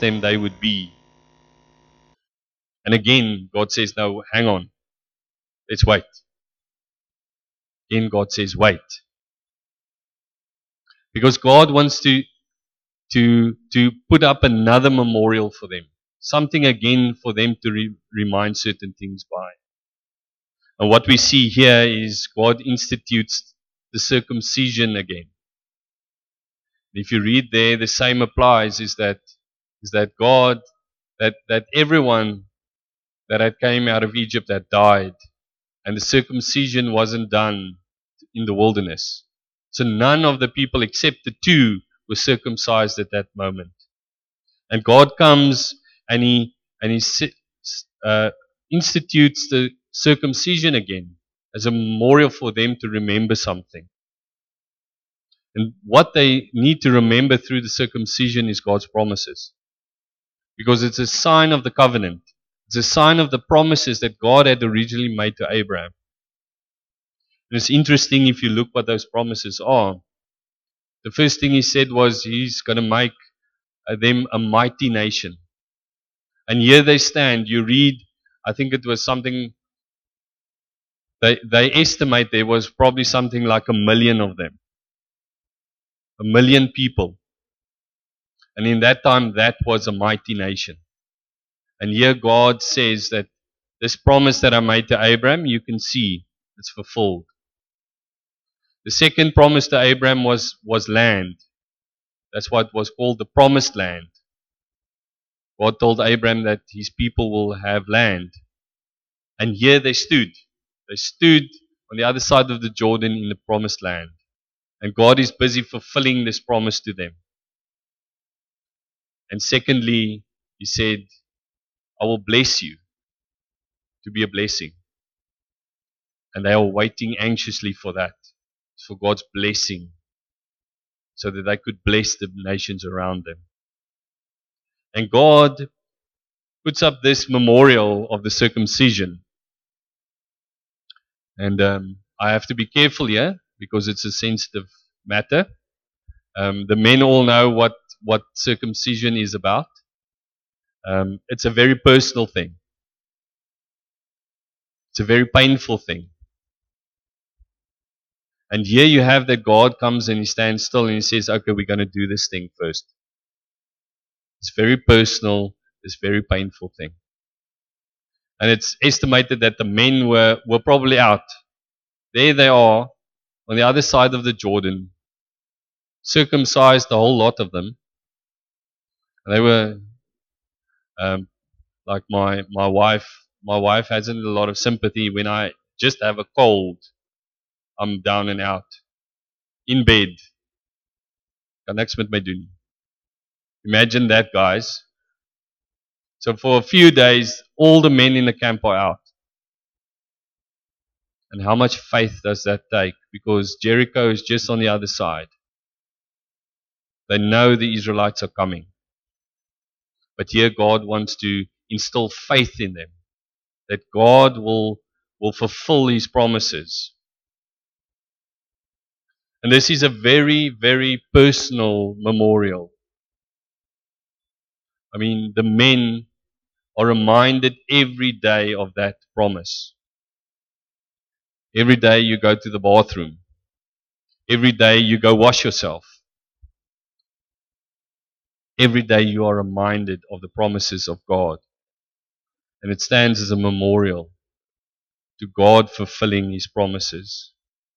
them they would be. And again, God says, no, hang on, let's wait. Again, God says, wait. Because God wants to put up another memorial for them. Something again for them to remind certain things by. And what we see here is God institutes the circumcision again. If you read there, the same applies, is that God, that everyone that had came out of Egypt had died, and the circumcision wasn't done in the wilderness. So none of the people except the two were circumcised at that moment. And God comes and He institutes the circumcision again as a memorial for them to remember something. And what they need to remember through the circumcision is God's promises. Because it's a sign of the covenant. It's a sign of the promises that God had originally made to Abraham. And it's interesting if you look what those promises are. The first thing He said was He's going to make them a mighty nation. And here they stand. You read, I think it was something, they estimate there was probably something like 1 million of them. 1 million people. And in that time, that was a mighty nation. And here God says that this promise that I made to Abraham, you can see it's fulfilled. The second promise to Abraham was land. That's what was called the promised land. God told Abraham that his people will have land. And here they stood. They stood on the other side of the Jordan in the promised land. And God is busy fulfilling this promise to them. And secondly, He said, I will bless you to be a blessing. And they are waiting anxiously for that, for God's blessing, so that they could bless the nations around them. And God puts up this memorial of the circumcision. And I have to be careful here, because it's a sensitive matter. The men all know what circumcision is about. It's a very personal thing. It's a very painful thing. And here you have that God comes and He stands still and He says, okay, we're going to do this thing first. It's very personal. It's a very painful thing. And it's estimated that the men were probably out. There they are, on the other side of the Jordan, circumcised, the whole lot of them. And they were, like my wife. My wife hasn't a lot of sympathy when I just have a cold. I'm down and out. In bed. Kan niks met my doen. Imagine that, guys. So for a few days, all the men in the camp are out. And how much faith does that take? Because Jericho is just on the other side. They know the Israelites are coming. But here God wants to instill faith in them. That God will fulfill His promises. And this is a very, very personal memorial. I mean, the men are reminded every day of that promise. Every day you go to the bathroom. Every day you go wash yourself. Every day you are reminded of the promises of God. And it stands as a memorial to God fulfilling His promises.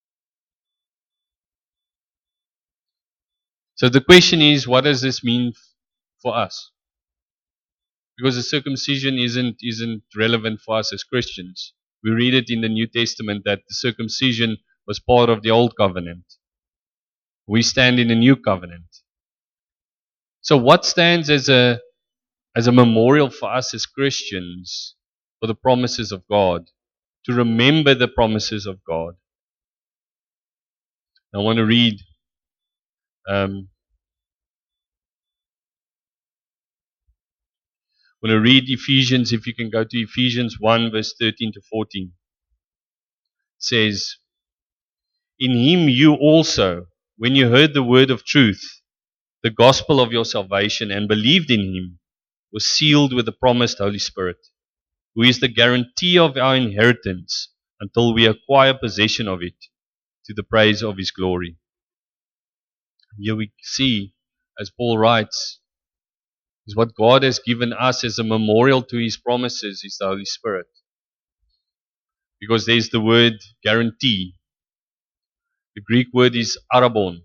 So the question is, what does this mean for us? Because the circumcision isn't relevant for us as Christians. We read it in the New Testament that the circumcision was part of the old covenant. We stand in the new covenant. So what stands as a memorial for us as Christians for the promises of God? To remember the promises of God. I want to read Ephesians, if you can go to Ephesians 1 verse 13 to 14. It says, in Him you also, when you heard the word of truth, the gospel of your salvation, and believed in Him, was sealed with the promised Holy Spirit, who is the guarantee of our inheritance until we acquire possession of it, to the praise of His glory. Here we see, as Paul writes, is what God has given us as a memorial to His promises is the Holy Spirit. Because there's the word guarantee. The Greek word is arabon.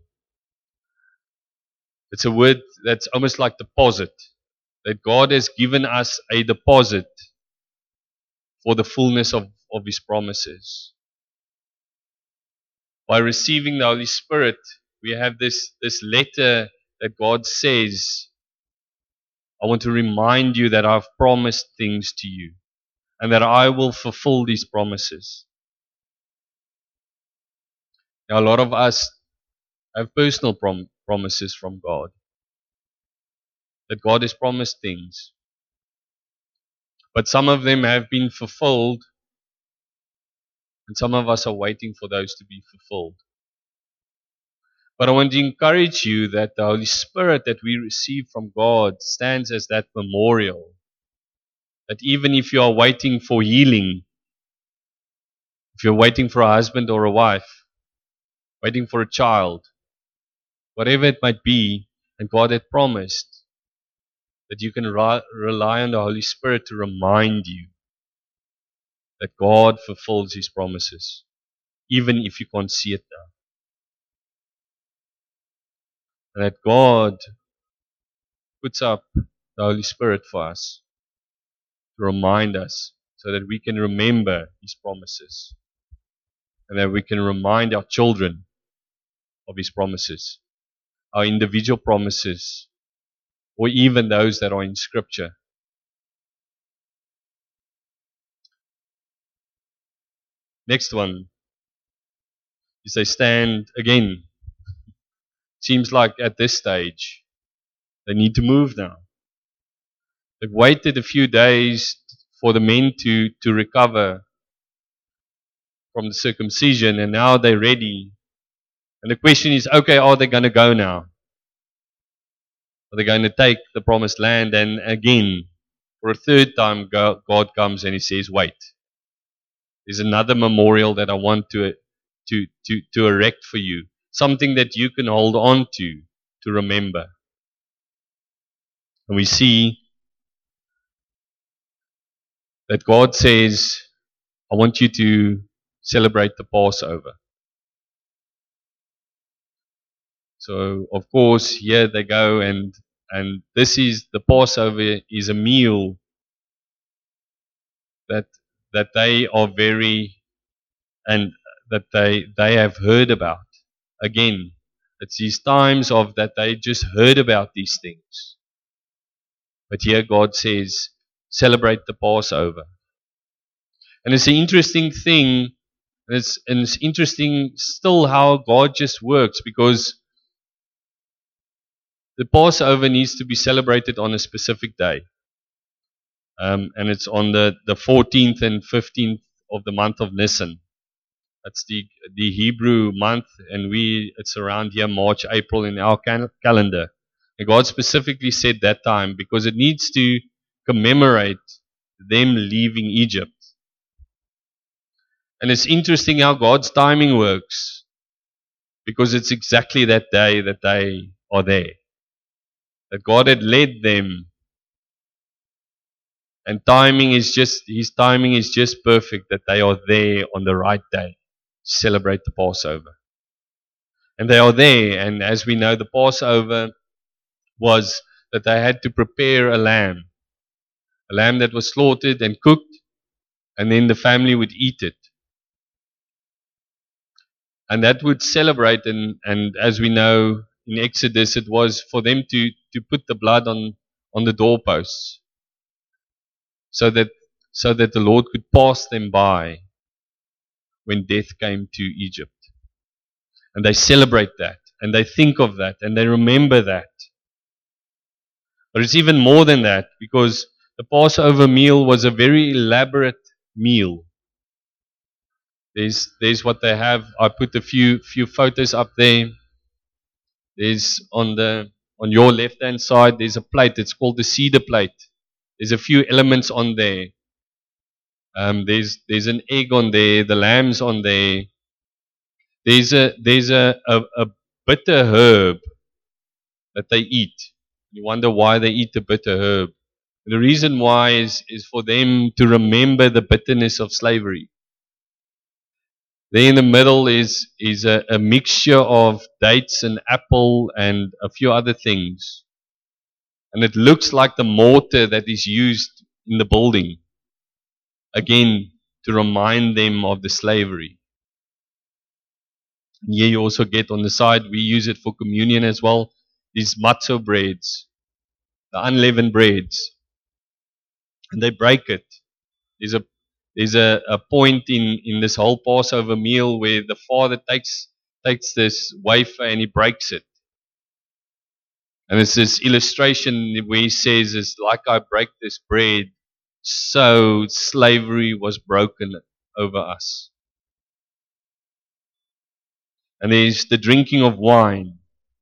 It's a word that's almost like deposit. That God has given us a deposit for the fullness of His promises. By receiving the Holy Spirit, we have this letter that God says, I want to remind you that I've promised things to you and that I will fulfill these promises. Now, a lot of us have personal promises from God. That God has promised things. But some of them have been fulfilled, and some of us are waiting for those to be fulfilled. But I want to encourage you that the Holy Spirit that we receive from God stands as that memorial. That even if you are waiting for healing, if you're waiting for a husband or a wife, waiting for a child, whatever it might be, and God had promised, that you can rely on the Holy Spirit to remind you that God fulfills His promises, even if you can't see it now. And that God puts up the Holy Spirit for us to remind us so that we can remember His promises and that we can remind our children of His promises, our individual promises, or even those that are in Scripture. Next one is they stand again. Seems like at this stage they need to move now. They've waited a few days for the men to recover from the circumcision, and now they're ready. And the question is, okay, are they going to go now? Are they going to take the promised land? And again, for a third time, God comes and He says, wait. There's another memorial that I want to erect for you. Something that you can hold on to remember. And we see that God says, I want you to celebrate the Passover. So, of course, here they go, and this is, the Passover is a meal that they are very, and that they have heard about. Again, it's these times of that they just heard about these things. But here God says, celebrate the Passover. And it's an interesting thing, and it's interesting still how God just works, because the Passover needs to be celebrated on a specific day. And it's on the 14th and 15th of the month of Nisan. That's the Hebrew month, and it's around here, March, April in our calendar. And God specifically said that time because it needs to commemorate them leaving Egypt. And it's interesting how God's timing works, because it's exactly that day that they are there. That God had led them, and His timing is just perfect, that they are there on the right day to celebrate the Passover. And they are there, and as we know, the Passover was that they had to prepare a lamb that was slaughtered and cooked, and then the family would eat it. And that would celebrate, and as we know in Exodus, it was for them to put the blood on the doorposts, so that the Lord could pass them by when death came to Egypt. And they celebrate that, and they think of that, and they remember that. But it's even more than that, because the Passover meal was a very elaborate meal. There's what they have. I put a few photos up there. There's on your left hand side, there's a plate. It's called the cedar plate. There's a few elements on there. There's an egg on there, the lamb's on there. There's a bitter herb that they eat. You wonder why they eat the bitter herb. The reason why is for them to remember the bitterness of slavery. There in the middle is a mixture of dates and apple and a few other things. And it looks like the mortar that is used in the building. Again, to remind them of the slavery. And here you also get on the side, we use it for communion as well, these matzo breads, the unleavened breads. And they break it. There's a point in this whole Passover meal where the father takes this wafer and he breaks it. And it's this illustration where he says, it's like I break this bread, so slavery was broken over us. And there's the drinking of wine,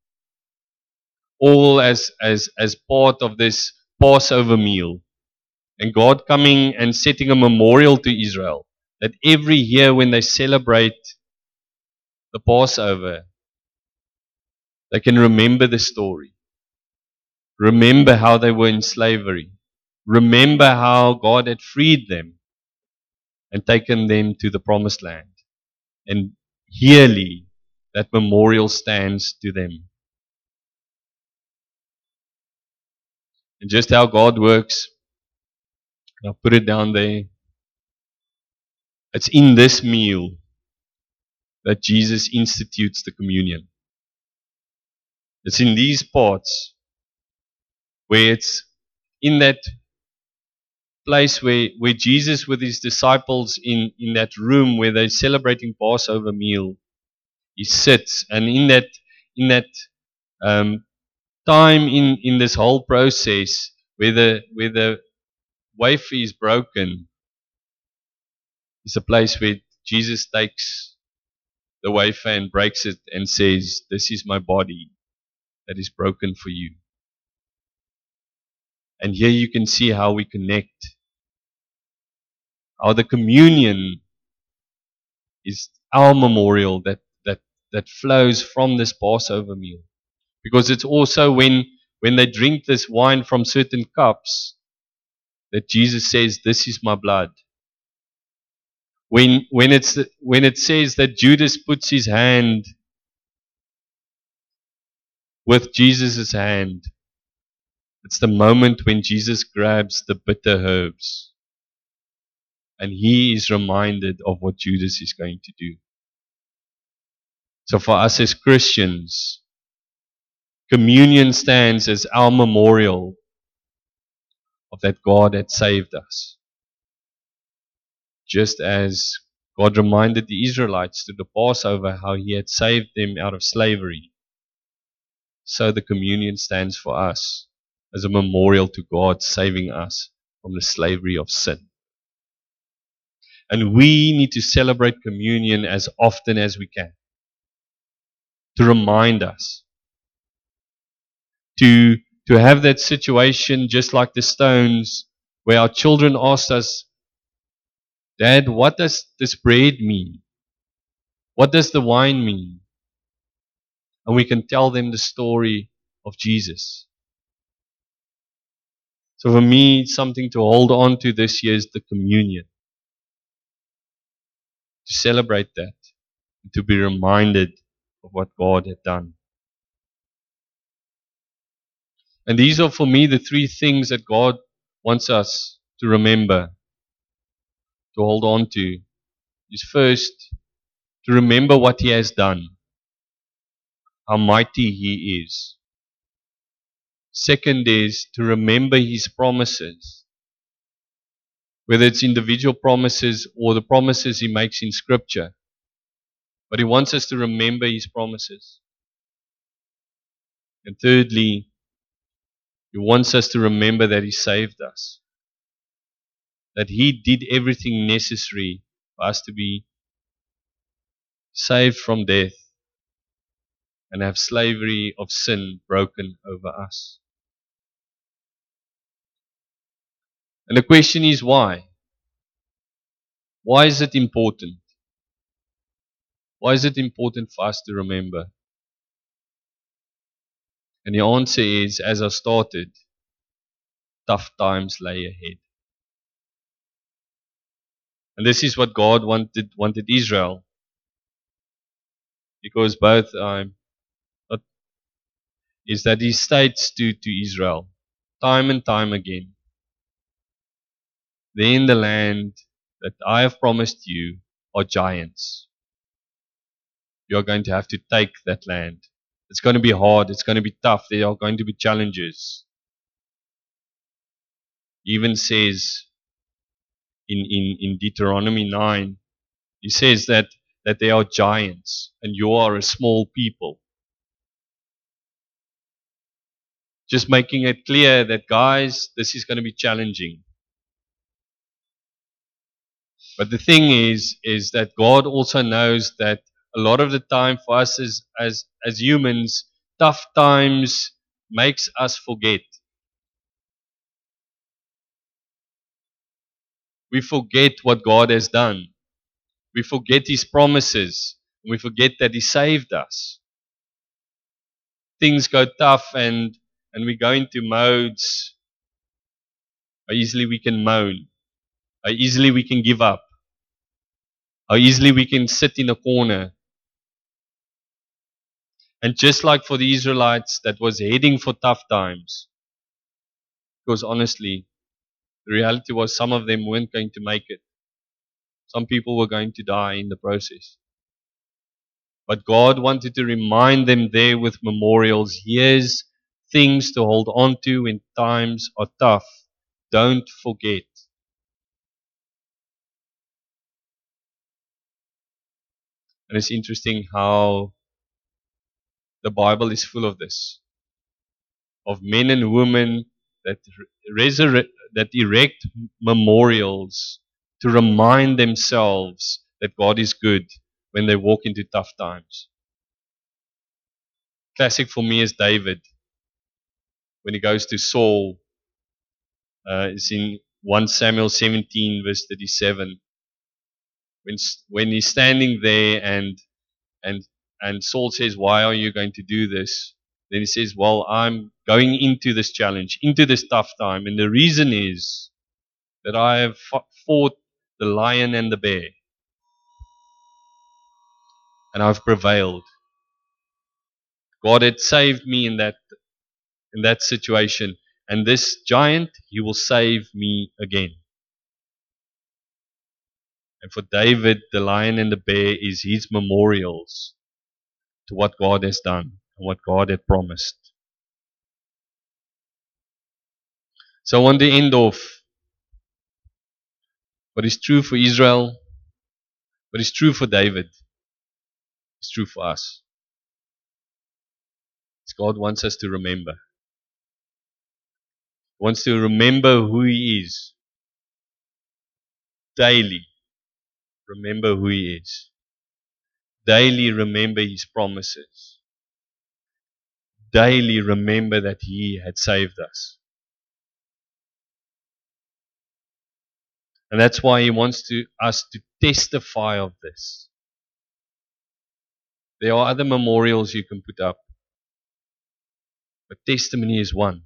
all as part of this Passover meal. And God coming and setting a memorial to Israel, that every year when they celebrate the Passover, they can remember the story. Remember how they were in slavery. Remember how God had freed them and taken them to the promised land. And yearly, that memorial stands to them. And just how God works, I'll put it down there. It's in this meal that Jesus institutes the communion. It's in these parts where it's in that place where Jesus with his disciples in that room where they're celebrating Passover meal, he sits, and in that time in this whole process where the wafer is broken, is a place where Jesus takes the wafer and breaks it and says, "This is my body that is broken for you." And here you can see how we connect, how the communion is our memorial that flows from this Passover meal. Because it's also when they drink this wine from certain cups that Jesus says, "This is my blood." When it says that Judas puts his hand with Jesus' hand, it's the moment when Jesus grabs the bitter herbs and he is reminded of what Judas is going to do. So for us as Christians, communion stands as our memorial of that God had saved us. Just as God reminded the Israelites to the Passover how he had saved them out of slavery, so the communion stands for us as a memorial to God saving us from the slavery of sin. And we need to celebrate communion as often as we can, to remind us, to have that situation just like the stones where our children asked us, "Dad, what does this bread mean? What does the wine mean?" And we can tell them the story of Jesus. So for me, something to hold on to this year is the communion. To celebrate that, and to be reminded of what God had done. And these are for me the three things that God wants us to remember, to hold on to. Is first, to remember what He has done, how mighty He is. Second is to remember His promises, whether it's individual promises or the promises He makes in Scripture. But He wants us to remember His promises. And thirdly, He wants us to remember that He saved us. That He did everything necessary for us to be saved from death and have slavery of sin broken over us. And the question is why? Why is it important? Why is it important for us to remember? And the answer is, as I started, tough times lay ahead. And this is what God wanted Israel, because both is that He states to Israel time and time again, "There in the land that I have promised you are giants. You are going to have to take that land. It's going to be hard. It's going to be tough. There are going to be challenges." He even says in Deuteronomy 9, he says that they are giants and you are a small people. Just making it clear that, guys, this is going to be challenging. But the thing is that God also knows that a lot of the time for us as humans, tough times makes us forget. We forget what God has done. We forget His promises. We forget that He saved us. Things go tough and we go into modes. How easily we can moan. How easily we can give up. How easily we can sit in a corner. And just like for the Israelites that was heading for tough times, because honestly, the reality was some of them weren't going to make it. Some people were going to die in the process. But God wanted to remind them there with memorials. Here's things to hold on to when times are tough. Don't forget. And it's interesting how the Bible is full of this. Of men and women that that erect memorials to remind themselves that God is good when they walk into tough times. Classic for me is David. When he goes to Saul, it's in 1 Samuel 17 verse 37. When he's standing there and Saul says, "Why are you going to do this?" Then he says, "Well, I'm going into this challenge, into this tough time. And the reason is that I have fought the lion and the bear. And I've prevailed. God had saved me in that situation. And this giant, He will save me again." And for David, the lion and the bear is his memorials to what God has done and what God had promised. So on the end of what is true for Israel, what is true for David, is true for us. God wants us to remember. He wants to remember who He is. Daily, remember who He is. Daily, remember His promises. Daily, remember that He had saved us. And that's why He wants us to testify of this. There are other memorials you can put up, but testimony is one.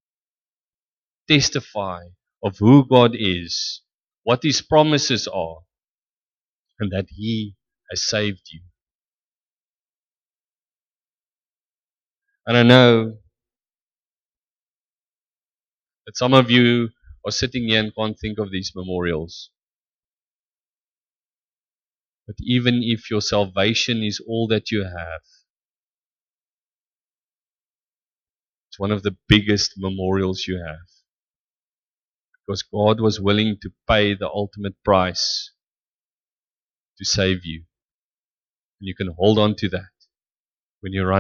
Testify of who God is, what His promises are, and that He has saved you. And I know that some of you are sitting here and can't think of these memorials. But even if your salvation is all that you have, it's one of the biggest memorials you have. Because God was willing to pay the ultimate price to save you. And you can hold on to that when you run